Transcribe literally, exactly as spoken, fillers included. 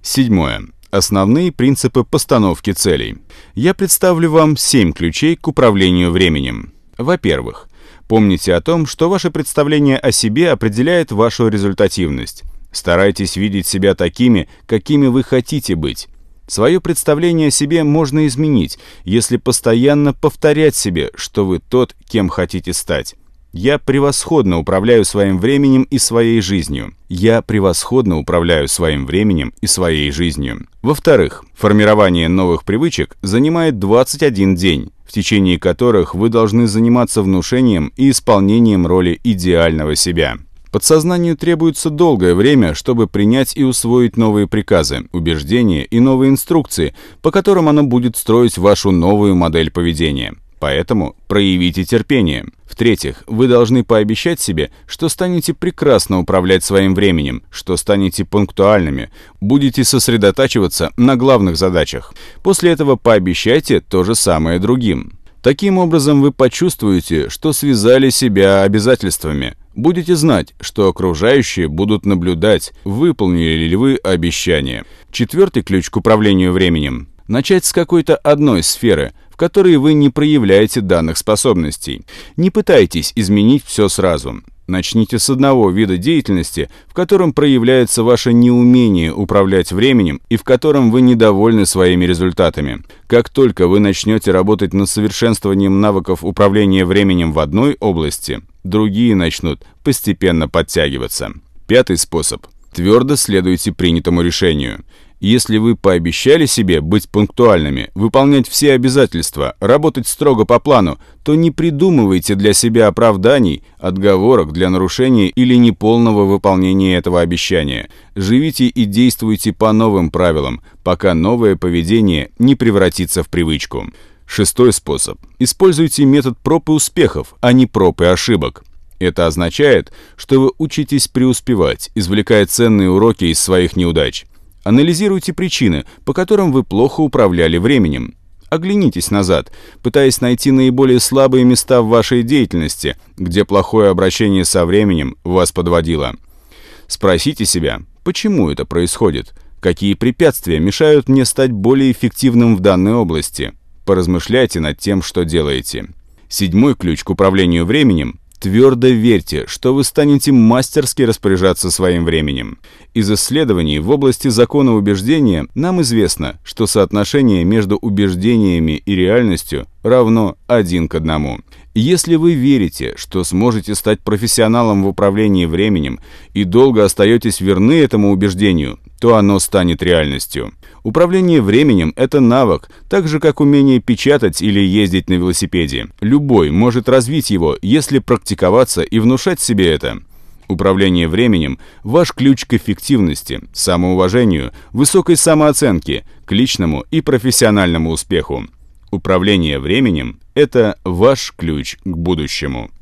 Седьмое. Основные принципы постановки целей. Я представлю вам семь ключей к управлению временем. Во-первых, помните о том, что ваше представление о себе определяет вашу результативность. Старайтесь видеть себя такими, какими вы хотите быть. Свое представление о себе можно изменить, если постоянно повторять себе, что вы тот, кем хотите стать. Я превосходно управляю своим временем и своей жизнью. Я превосходно управляю своим временем и своей жизнью. Во-вторых, формирование новых привычек занимает двадцать один день, в течение которых вы должны заниматься внушением и исполнением роли идеального себя. Подсознанию требуется долгое время, чтобы принять и усвоить новые приказы, убеждения и новые инструкции, по которым оно будет строить вашу новую модель поведения. Поэтому проявите терпение. В-третьих, вы должны пообещать себе, что станете прекрасно управлять своим временем, что станете пунктуальными, будете сосредотачиваться на главных задачах. После этого пообещайте то же самое другим. Таким образом, вы почувствуете, что связали себя обязательствами. Будете знать, что окружающие будут наблюдать, выполнили ли вы обещание. Четвертый ключ к управлению временем. Начать с какой-то одной сферы, в которой вы не проявляете данных способностей. Не пытайтесь изменить все сразу. Начните с одного вида деятельности, в котором проявляется ваше неумение управлять временем и в котором вы недовольны своими результатами. Как только вы начнете работать над совершенствованием навыков управления временем в одной области, другие начнут постепенно подтягиваться. Пятый способ. Твердо следуйте принятому решению. Если вы пообещали себе быть пунктуальными, выполнять все обязательства, работать строго по плану, то не придумывайте для себя оправданий, отговорок для нарушения или неполного выполнения этого обещания. Живите и действуйте по новым правилам, пока новое поведение не превратится в привычку. Шестой способ. Используйте метод проб и успехов, а не проб и ошибок. Это означает, что вы учитесь преуспевать, извлекая ценные уроки из своих неудач. Анализируйте причины, по которым вы плохо управляли временем. Оглянитесь назад, пытаясь найти наиболее слабые места в вашей деятельности, где плохое обращение со временем вас подводило. Спросите себя, почему это происходит? Какие препятствия мешают мне стать более эффективным в данной области? Поразмышляйте над тем, что делаете. Седьмой ключ к управлению временем. Твердо верьте, что вы станете мастерски распоряжаться своим временем. Из исследований в области закона убеждения нам известно, что соотношение между убеждениями и реальностью равно один к одному. Если вы верите, что сможете стать профессионалом в управлении временем и долго остаетесь верны этому убеждению, то оно станет реальностью. Управление временем – это навык, так же, как умение печатать или ездить на велосипеде. Любой может развить его, если практиковаться и внушать себе это. Управление временем – ваш ключ к эффективности, самоуважению, высокой самооценке, к личному и профессиональному успеху. Управление временем – это ваш ключ к будущему.